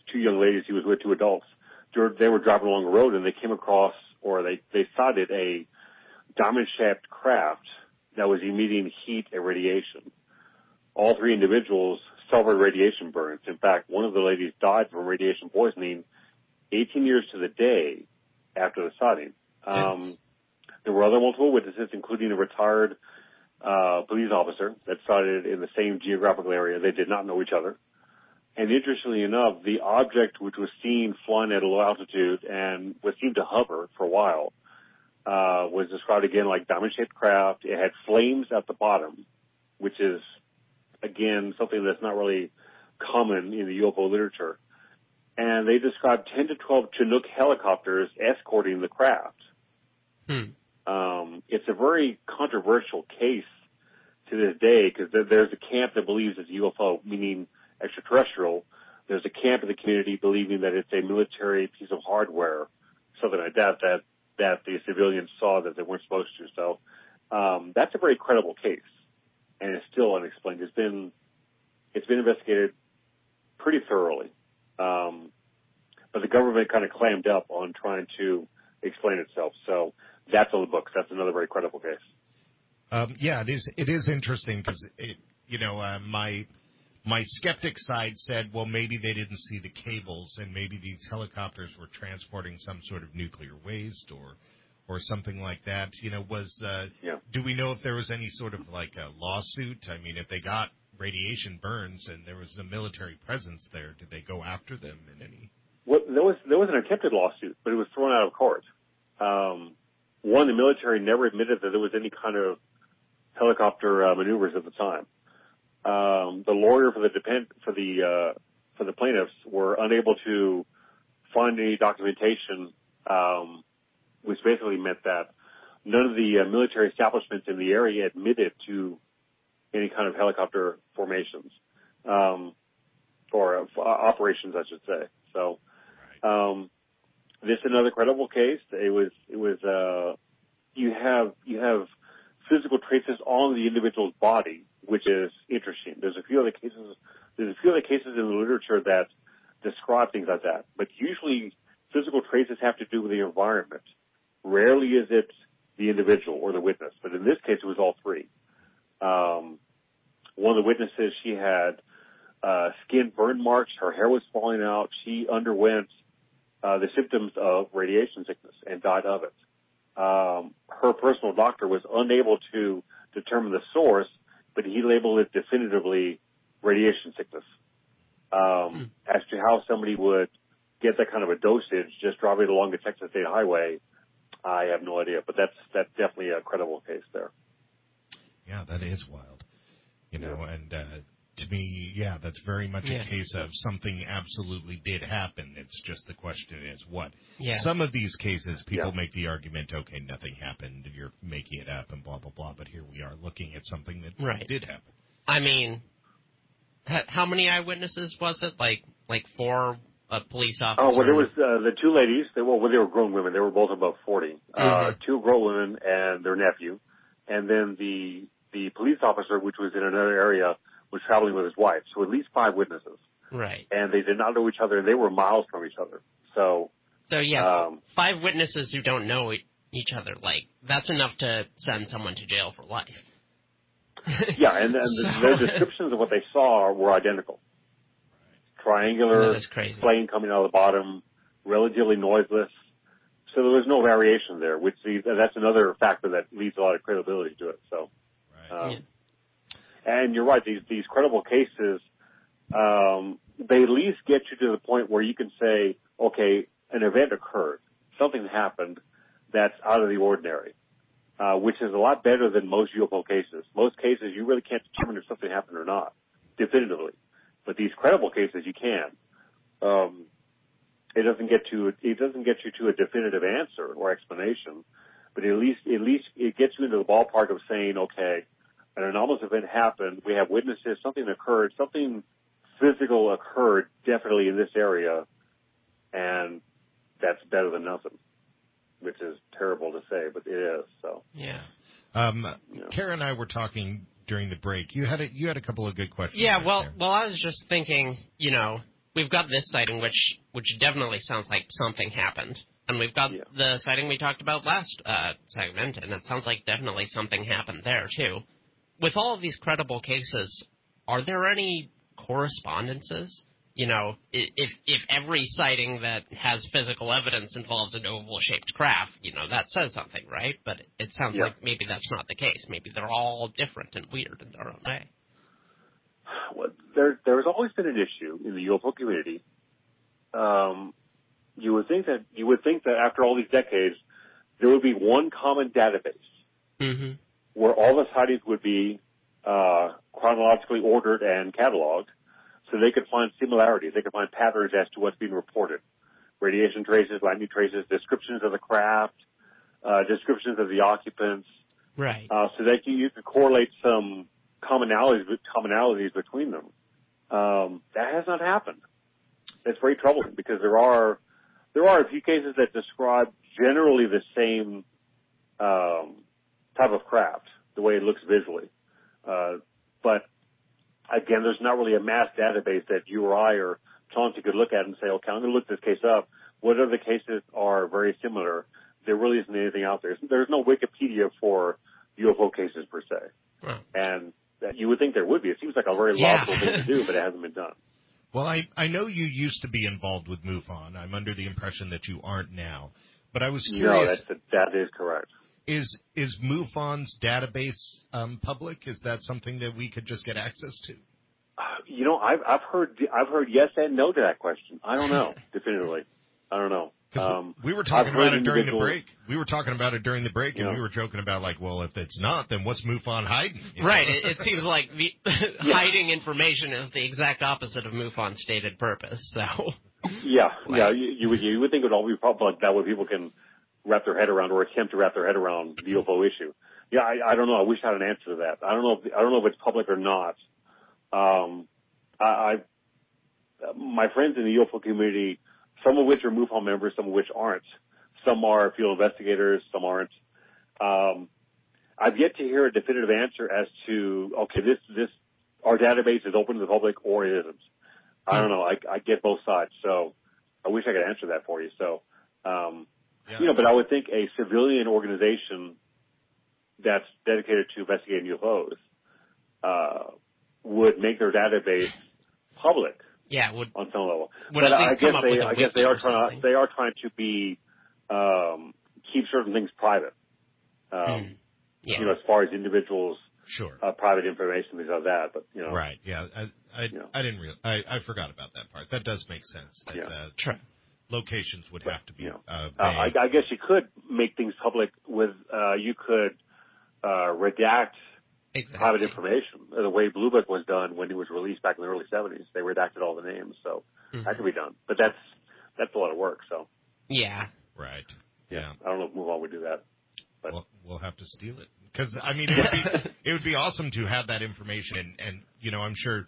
two young ladies. He was with two adults. They were driving along the road, and they came across, or they, they spotted a diamond-shaped craft that was emitting heat and radiation. All three individuals suffered radiation burns. In fact, one of the ladies died from radiation poisoning eighteen years to the day after the sighting. Um, there were other multiple witnesses, including a retired uh, police officer that sighted in the same geographical area. They did not know each other. And interestingly enough, the object which was seen flying at a low altitude and was seen to hover for a while uh, was described again like diamond-shaped craft. It had flames at the bottom, which is, again, something that's not really common in the U F O literature. And they described ten to twelve Chinook helicopters escorting the craft. Hmm. Um, it's a very controversial case to this day because there, there's a camp that believes it's a U F O, meaning extraterrestrial. There's a camp in the community believing that it's a military piece of hardware, something like that, that, that the civilians saw that they weren't supposed to. So um, that's a very credible case, and it's still unexplained. It's been it's been investigated pretty thoroughly, um, but the government kind of clammed up on trying to explain itself. So that's on the books. That's another very credible case. Um, yeah, it is. It is interesting because you know uh, my. My skeptic side said, well, maybe they didn't see the cables, and maybe these helicopters were transporting some sort of nuclear waste or or something like that. You know, was uh, yeah. do we know if there was any sort of like a lawsuit? I mean, if they got radiation burns and there was a military presence there, did they go after them in any? Well, there was there was an attempted lawsuit, but it was thrown out of court. Um, one, the military never admitted that there was any kind of helicopter uh, maneuvers at the time. Um, the lawyer for the depend, for the uh, for the plaintiffs were unable to find any documentation, um, which basically meant that none of the uh, military establishments in the area admitted to any kind of helicopter formations um, or uh, operations, I should say. So um, this is another credible case. It was it was uh, you have you have physical traces on the individual's body, which is interesting. There's a few other cases. There's a few other cases in the literature that describe things like that. But usually, physical traces have to do with the environment. Rarely is it the individual or the witness. But in this case, it was all three. Um, one of the witnesses, she had uh, skin burn marks. Her hair was falling out. She underwent uh, the symptoms of radiation sickness and died of it. Um, her personal doctor was unable to determine the source, but he labeled it definitively radiation sickness. Um, mm. As to how somebody would get that kind of a dosage just driving along the Texas State Highway, I have no idea. But that's that's definitely a credible case there. Yeah, that is wild. You know, yeah. and uh, to me, yeah, that's very much yeah. a case of something absolutely did happen. It's just the question is what. Yeah. Some of these cases, people yeah. make the argument, okay, nothing happened, you're making it up and blah, blah, blah. But here we are looking at something that right. did happen. I mean, how many eyewitnesses was it? Like like four uh, police officers? Oh, well, there was uh, the two ladies. They, well, they were grown women. They were both above forty. Mm-hmm. Uh, two grown women and their nephew. And then the the police officer, which was in another area, was traveling with his wife, so at least five witnesses. Right. And they did not know each other, and they were miles from each other. So, so yeah, um, five witnesses who don't know each other, like, that's enough to send someone to jail for life. yeah, and, and so, the, the descriptions of what they saw were identical. Triangular flame coming out of the bottom, relatively noiseless. So there was no variation there, which the, that's another factor that leads a lot of credibility to it. So. Right. Um, yeah. And you're right, these, these credible cases, um, they at least get you to the point where you can say, okay, an event occurred. Something happened that's out of the ordinary, uh, which is a lot better than most U F O cases. Most cases, you really can't determine if something happened or not, definitively. But these credible cases, you can. Um, it doesn't get to, it doesn't get you to a definitive answer or explanation, but at least, at least it gets you into the ballpark of saying, okay, an anomalous event happened, we have witnesses, something occurred, something physical occurred definitely in this area, and that's better than nothing, which is terrible to say, but it is. So yeah. Um, you know. Kara and I were talking during the break. You had a, you had a couple of good questions. Yeah, right well, there. well, I was just thinking, you know, we've got this sighting, which which definitely sounds like something happened. And we've got yeah. the sighting we talked about last uh, segment, and it sounds like definitely something happened there, too. With all of these credible cases, are there any correspondences? You know, if if every sighting that has physical evidence involves an oval-shaped craft, you know, that says something, right? But it sounds yeah. like maybe that's not the case. Maybe they're all different and weird in their own way. Well, there there's always been an issue in the U F O community. Um, you would think that you would think that after all these decades, there would be one common database mm-hmm. where all the sightings would be uh, chronologically ordered and cataloged, so they could find similarities, they could find patterns as to what's being reported: radiation traces, landing traces, descriptions of the craft, uh, descriptions of the occupants, right? Uh, so that you, you could correlate some commonalities commonalities between them. Um, that has not happened. It's very troubling because there are there are a few cases that describe generally the same um, type of craft, the way it looks visually. Uh, but again, there's not really a mass database that you or I or Chauncey could look at and say, okay, I'm going to look this case up. What other cases are very similar? There really isn't anything out there. There's no Wikipedia for U F O cases per se. Wow. And that you would think there would be. It seems like a very yeah. logical thing to do, but it hasn't been done. Well, I, I know you used to be involved with MUFON. I'm under the impression that you aren't now. But I was curious. No, that's, that is correct. Is is MUFON's database um, public? Is that something that we could just get access to? Uh, you know, I've, I've heard I've heard yes and no to that question. I don't know, definitively. I don't know. Um, we were talking about it during the break. individuals- We were talking about it during the break, and Yeah. we were joking about, like, well, if it's not, then what's MUFON hiding? You know? Right. It, it seems like the hiding information is the exact opposite of MUFON's stated purpose. So. Yeah, yeah. You, you would you would think it would all be public. That way, people can wrap their head around or attempt to wrap their head around the U F O issue. Yeah, I, I don't know. I wish I had an answer to that. I don't know. If, I don't know if it's public or not. Um, I, I my friends in the U F O community, some of which are MUFON members, some of which aren't. Some are field investigators, some aren't. Um, I've yet to hear a definitive answer as to, okay, this, this, our database is open to the public or it isn't. I don't know. I, I get both sides, so I wish I could answer that for you. So, um, yeah. you know, but I would think a civilian organization that's dedicated to investigating U F Os, uh, would make their database public. Yeah, would on some level. Would but at least I guess come up they, with a I guess they wiki are or trying. something. They are trying to be um, keep certain things private. Um, mm. yeah. You know, as far as individuals, sure, uh, private information, things like that. But you know, right? Yeah, I I, you know. I didn't real I, I forgot about that part. That does make sense. That, yeah. uh, sure. Locations would but, have to be. You know, uh, uh, I, I guess you could make things public with. Uh, you could uh, redact. Exactly. Private information, the way Blue Book was done when it was released back in the early seventies. They redacted all the names, so mm-hmm. that could be done. But that's that's a lot of work. So yeah, right. Yeah, I don't know if MUFON would do that. But we'll, we'll have to steal it because I mean it would be it would be awesome to have that information, and, and you know I'm sure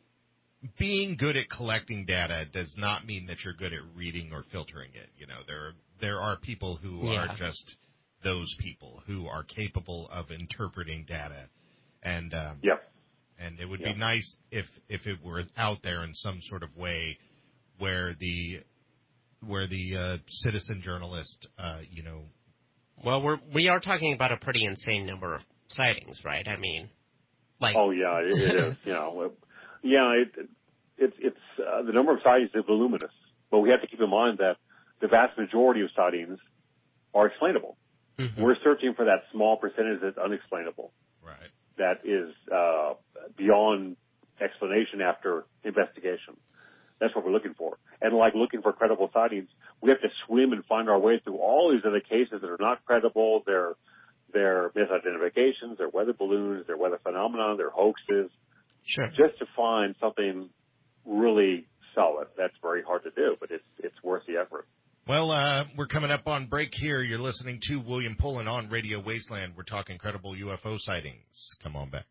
being good at collecting data does not mean that you're good at reading or filtering it. You know there there are people who yeah. are just those people who are capable of interpreting data. And um, yeah. and it would yeah. be nice if, if it were out there in some sort of way where the where the uh, citizen journalist, uh, you know. Well, we're we are talking about a pretty insane number of sightings, right? I mean, like. Oh yeah, it, it is. You know, yeah, it, it it's uh, the number of sightings is voluminous, but we have to keep in mind that the vast majority of sightings are explainable. Mm-hmm. We're searching for that small percentage that's unexplainable. Right. That is uh, beyond explanation after investigation. That's what we're looking for. And like looking for credible sightings, we have to swim and find our way through all these other cases that are not credible. They're, they're misidentifications, they're weather balloons, they're weather phenomena, they're hoaxes. Sure. Just to find something really solid. That's very hard to do, but it's, it's worth the effort. Well, uh, we're coming up on break here. You're listening to William Pullen on Radio Wasteland. We're talking credible U F O sightings. Come on back.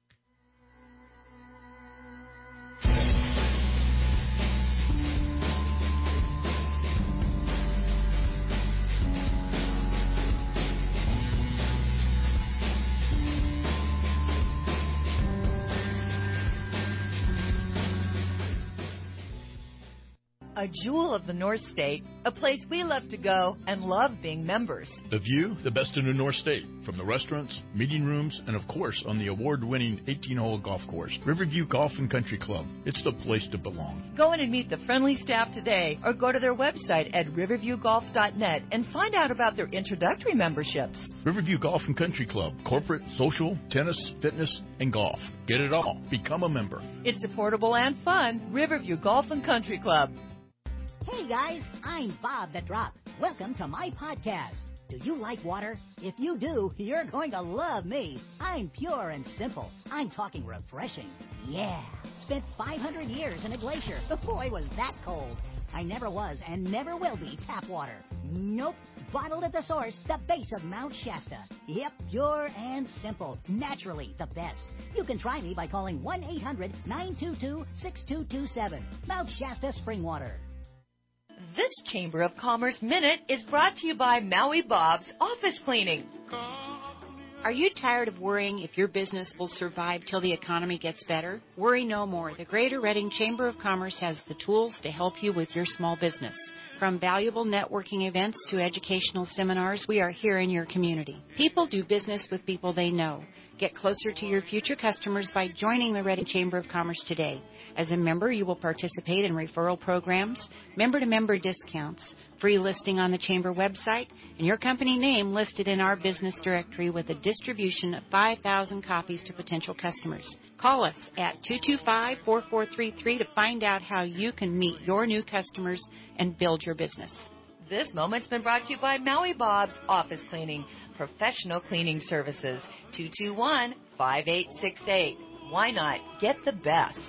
A jewel of the North State, a place we love to go and love being members. The view, the best in the North State, from the restaurants, meeting rooms, and of course on the award-winning eighteen-hole golf course, Riverview Golf and Country Club. It's the place to belong. Go in and meet the friendly staff today or go to their website at riverview golf dot net and find out about their introductory memberships. Riverview Golf and Country Club, corporate, social, tennis, fitness, and golf. Get it all. Become a member. It's affordable and fun. Riverview Golf and Country Club. Hey guys, I'm Bob the Drop. Welcome to my podcast. Do you like water? If you do, you're going to love me. I'm pure and simple. I'm talking refreshing. Yeah. Spent five hundred years in a glacier. Boy, was that cold. I never was and never will be tap water. Nope. Bottled at the source, the base of Mount Shasta. Yep, pure and simple. Naturally the best. You can try me by calling one eight hundred nine two two six two two seven. Mount Shasta Spring Water. This Chamber of Commerce Minute is brought to you by Maui Bob's Office Cleaning. Are you tired of worrying if your business will survive till the economy gets better? Worry no more. The Greater Reading Chamber of Commerce has the tools to help you with your small business. From valuable networking events to educational seminars, we are here in your community. People do business with people they know. Get closer to your future customers by joining the Reading Chamber of Commerce today. As a member, you will participate in referral programs, member-to-member discounts, free listing on the Chamber website, and your company name listed in our business directory with a distribution of five thousand copies to potential customers. Call us at two two five, four four three three to find out how you can meet your new customers and build your business. This moment's been brought to you by Maui Bob's Office Cleaning, professional cleaning services, two two one, five eight six eight. Why not get the best?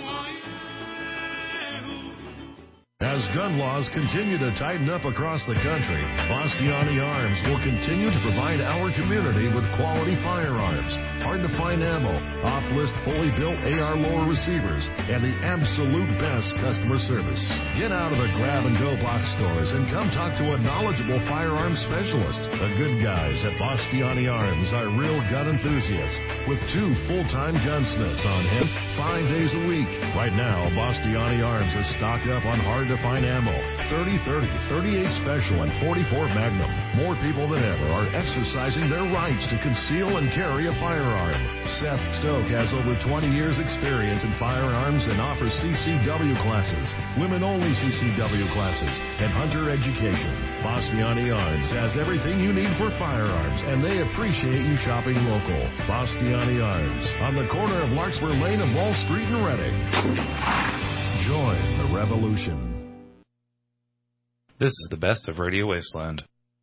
As gun laws continue to tighten up across the country, Bastiani Arms will continue to provide our community with quality firearms, hard-to-find ammo, off-list fully built A R lower receivers, and the absolute best customer service. Get out of the grab-and-go box stores and come talk to a knowledgeable firearms specialist. The good guys at Bastiani Arms are real gun enthusiasts with two full-time gunsmiths on hand five days a week. Right now, Bastiani Arms is stocked up on hard to find ammo, thirty thirty, thirty-eight Special, and forty-four Magnum. More people than ever are exercising their rights to conceal and carry a firearm. Seth Stoke has over twenty years experience in firearms and offers C C W classes, women-only C C W classes, and hunter education. Bastiani Arms has everything you need for firearms, and they appreciate you shopping local. Bastiani Arms, on the corner of Larkspur Lane and Wall Street in Reading. Join the revolution. This is the best of Radio Wasteland.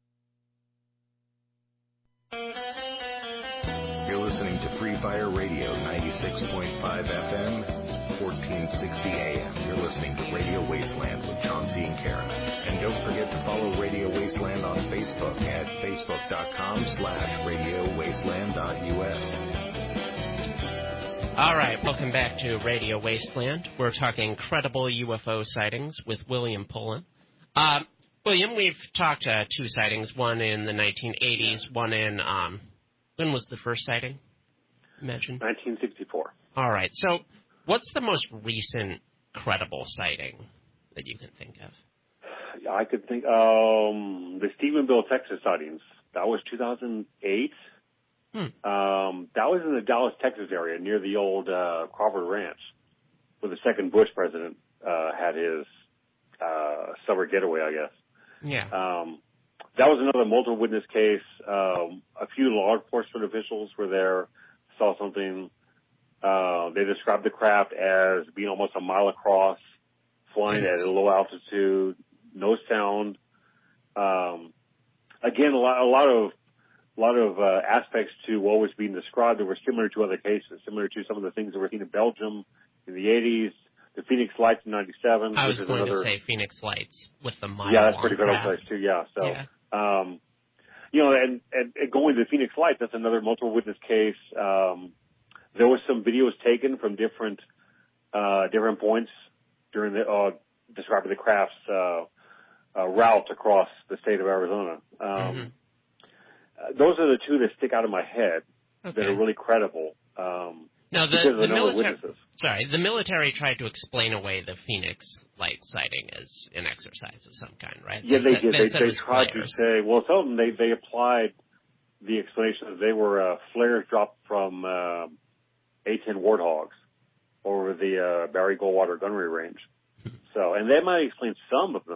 You're listening to Free Fire Radio, ninety-six point five F M, fourteen sixty A M. You're listening to Radio Wasteland with Chauncey and Kara. And don't forget to follow Radio Wasteland on Facebook at facebook.com slash Radio Wasteland dot U S. All right, welcome back to Radio Wasteland. We're talking incredible U F O sightings with William Pullen. Uh, William, we've talked uh, two sightings, one in the nineteen eighties, one in, um, when was the first sighting? Imagine. nineteen sixty-four. All right, so what's the most recent credible sighting that you can think of? I could think, um, the Stephenville, Texas sightings. That was two thousand eight. Hmm. Um, that was in the Dallas, Texas area near the old uh, Crawford Ranch, where the second Bush president uh, had his uh, summer getaway, I guess. Yeah. Um, that was another multiple witness case. Um, a few law enforcement officials were there, saw something. Uh, they described the craft as being almost a mile across, flying at a low altitude, no sound. Um, again, a lot, a lot of A lot of uh, aspects to what was being described that were similar to other cases, similar to some of the things that were seen in Belgium in the eighties, the Phoenix Lights in ninety-seven. I was which is going another, to say Phoenix Lights with the mile. Yeah, that's pretty good place too. Yeah, so yeah. Um, you know, and, and, and going to the Phoenix Lights, that's another multiple witness case. Um, there was some videos taken from different uh, different points during the uh, describing the craft's uh, uh, route across the state of Arizona. Um, mm-hmm. Those are the two that stick out of my head okay. that are really credible. Um, now, the, because of the the number of military, witnesses. sorry, the military tried to explain away the Phoenix spotlight sighting as an exercise of some kind, right? Yeah, they, they did. They, said they, it they tried flares. to say, well, some of them, they, they applied the explanation that they were uh, flares dropped from uh, A ten Warthogs over the uh, Barry Goldwater gunnery range. So, and they might explain some of them.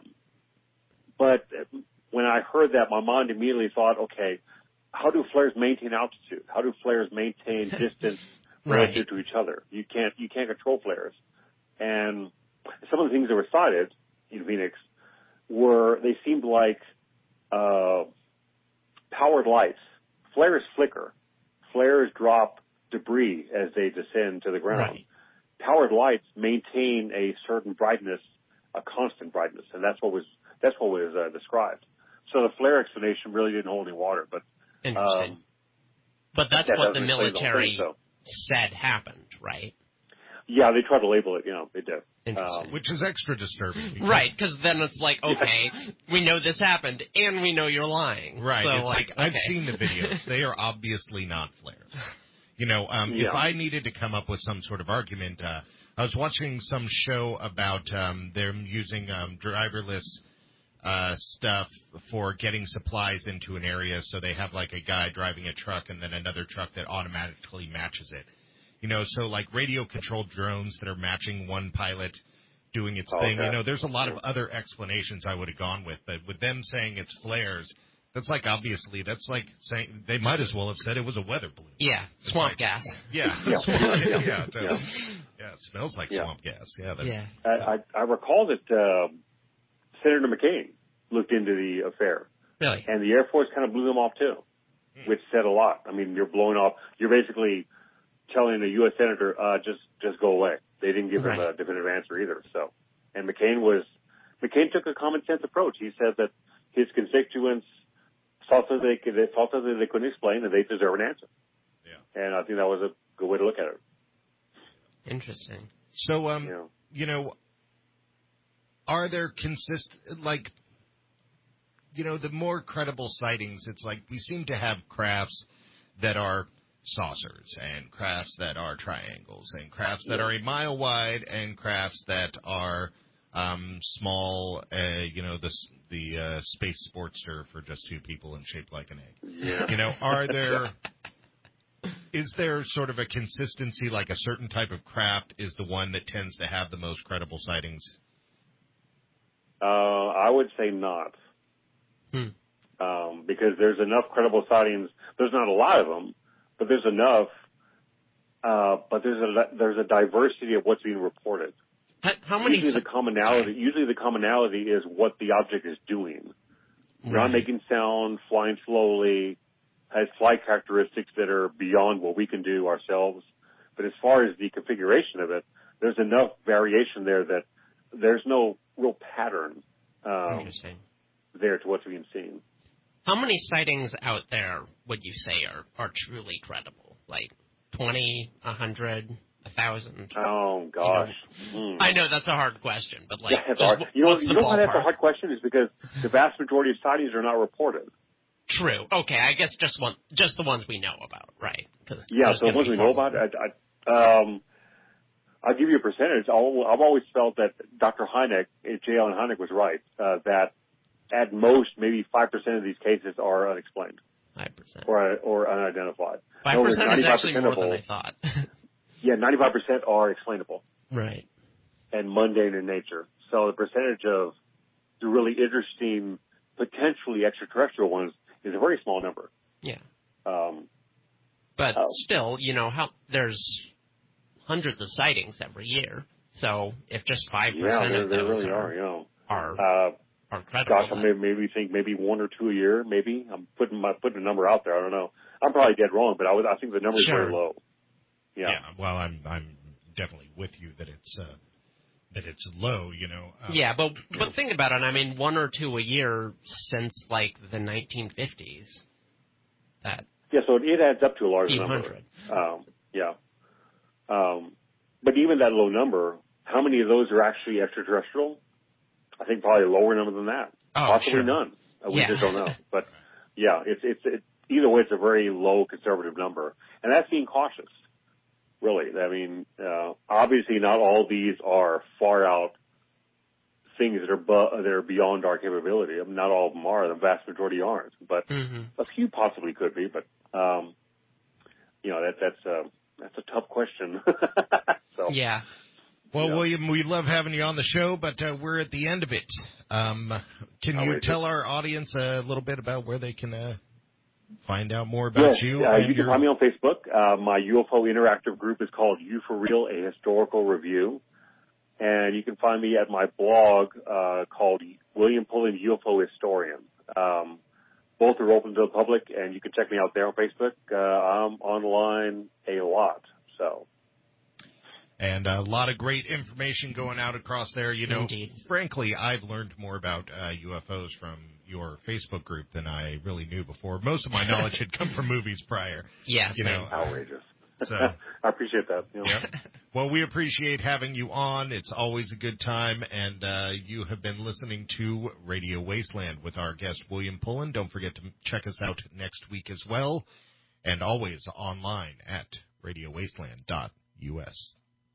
But when I heard that, my mind immediately thought, okay, how do flares maintain altitude? How do flares maintain distance relative Right. to each other? You can't, you can't control flares. And some of the things that were cited in Phoenix were, they seemed like uh, powered lights. Flares flicker. Flares drop debris as they descend to the ground. Right. Powered lights maintain a certain brightness, a constant brightness, and that's what was that's what was uh, described. So the flare explanation really didn't hold any water, but Interesting. um, But that's that what the doesn't explain the whole military thing, so. said happened, right? Yeah, they tried to label it. You know, they did. Um, Which is extra disturbing. because- Right, because then it's like, okay, we know this happened, and we know you're lying. Right. So, it's like, like I've okay. seen the videos. They are obviously not flares. You know, um, Yeah. if I needed to come up with some sort of argument, uh, I was watching some show about um, them using um, driverless uh, stuff for getting supplies into an area. So they have like a guy driving a truck and then another truck that automatically matches it. You know, so like radio-controlled drones that are matching one pilot doing its Oh, thing. okay. You know, there's a lot of other explanations I would have gone with, but with them saying it's flares, that's like obviously that's like saying they might as well have said it was a weather balloon. Yeah, It's swamp like- gas. Yeah, Yeah. swamp, yeah, Yeah. totally. yeah, it smells like Yeah. swamp gas. Yeah, that's, Yeah. I, I, I recall that uh, Senator McCain looked into the affair, Really? and the Air Force kind of blew them off too, which said a lot. I mean, you're blowing off. You're basically telling a U S senator, uh, just just go away. They didn't give him Right. a definitive answer either. So, and McCain was McCain took a common sense approach. He said that his constituents thought that they could they thought that they couldn't explain, and they deserve an answer. Yeah. And I think that was a good way to look at it. Interesting. So, um, You know. you know, are there consist like, you know, the more credible sightings? It's like we seem to have crafts that are saucers and crafts that are triangles and crafts that are a mile wide and crafts that are um, small. Uh, you know, the the uh, space sportster for just two people and shaped like an egg. Yeah. You know, are there? Is there sort of a consistency, like a certain type of craft is the one that tends to have the most credible sightings? Uh, I would say not. Hmm. Um, because there's enough credible sightings. There's not a lot of them, but there's enough. Uh, but there's a there's a diversity of what's being reported. How, how many? Usually si- the commonality. Usually the commonality is what the object is doing. Not Right. making sound, flying slowly, has flight characteristics that are beyond what we can do ourselves. But as far as the configuration of it, there's enough variation there that there's no real pattern um, Interesting. there to what's being seen. How many sightings out there would you say are, are truly credible? Like twenty, a hundred, a thousand? Oh gosh, Hmm. I know that's a hard question, but like, Yeah, it's just hard. wh- You know, what's you the know why that's a ballpark? hard question is because the vast majority of sightings are not reported. True. Okay, I guess just one, just the ones we know about, right? 'Cause Yeah, there's so the gonna ones be we know far about, I, I, um, I'll give you a percentage. I'll, I've always felt that Doctor Hynek, J. Allen Hynek, was right, uh, that at most maybe five percent of these cases are unexplained. Five percent. Or, or unidentified. Five percent is actually more than I thought. Yeah, ninety-five percent are explainable Right. and mundane in nature. So the percentage of the really interesting, potentially extraterrestrial ones is a very small number. Yeah. Um, But Oh. still, you know, how there's hundreds of sightings every year. So if just five yeah, percent there, of there those really are, are, you know. are Uh, are credible. Gosh, I may, maybe think maybe one or two a year. Maybe I'm putting my putting a number out there. I don't know. I'm probably dead wrong, but I was I think the number is Sure. very low. Yeah. Yeah, well, I'm I'm definitely with you that it's uh, that it's low. You know. Um, Yeah, but but think about it. I mean, one or two a year since like the nineteen fifties. That Yeah, so it adds up to a large eight number. hundred. Um, yeah. Um, but even that low number, how many of those are actually extraterrestrial? I think probably a lower number than that. Oh, Possibly sure. none. Uh, We Yeah. just don't know. But yeah, it's it's it, either way, it's a very low conservative number, and that's being cautious. Really, I mean, uh, obviously, not all these are far out things that are bu- that are beyond our capability. I mean, not all of them are. The vast majority aren't, but mm-hmm. a few possibly could be. But um, you know, that that's a that's a tough question. so yeah. Well, you know. William, we love having you on the show, but uh, we're at the end of it. Um, can you tell our audience a little bit about where they can uh, find out more about yes, you? Uh, and you your... can find me on Facebook. Uh, my U F O interactive group is called U for Real, a Historical Review. And you can find me at my blog uh, called William Pullen, U F O Historian. Um, both are open to the public, and you can check me out there on Facebook. Uh, I'm online a lot, so... And a lot of great information going out across there. You know, Indeed. Frankly, I've learned more about uh, U F Os from your Facebook group than I really knew before. Most of my knowledge had come from movies prior. Yes, you know, outrageous. So I appreciate that. You know. Yep. Well, we appreciate having you on. It's always a good time, and uh, you have been listening to Radio Wasteland with our guest William Pullen. Don't forget to check us out next week as well, and always online at radio wasteland dot U S.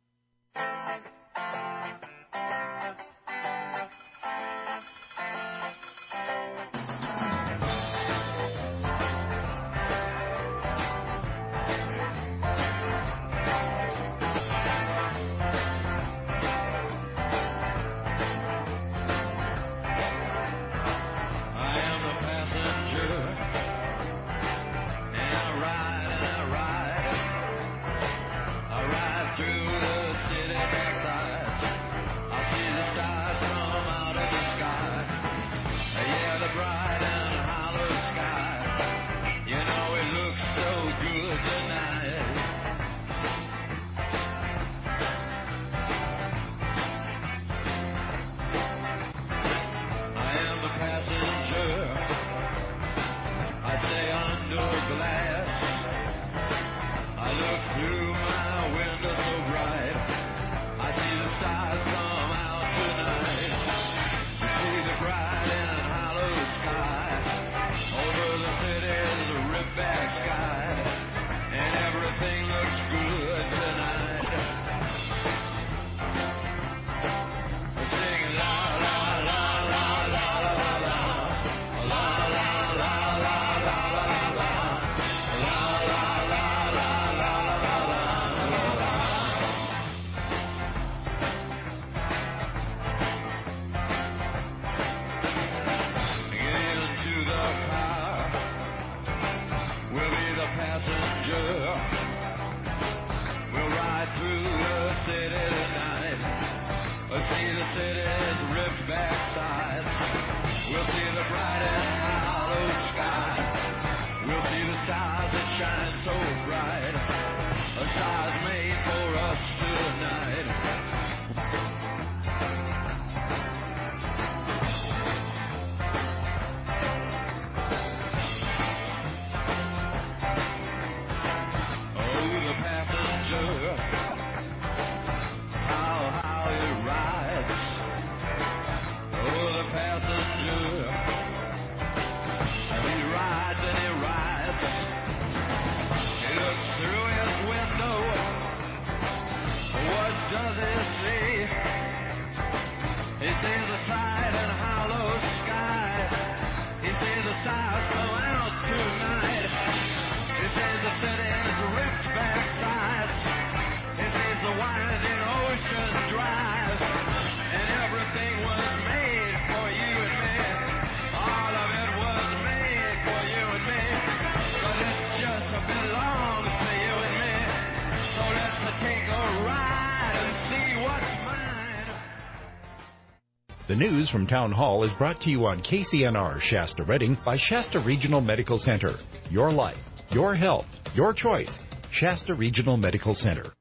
The news from Town Hall is brought to you on K C N R Shasta Redding by Shasta Regional Medical Center. Your life, your health, your choice. Shasta Regional Medical Center.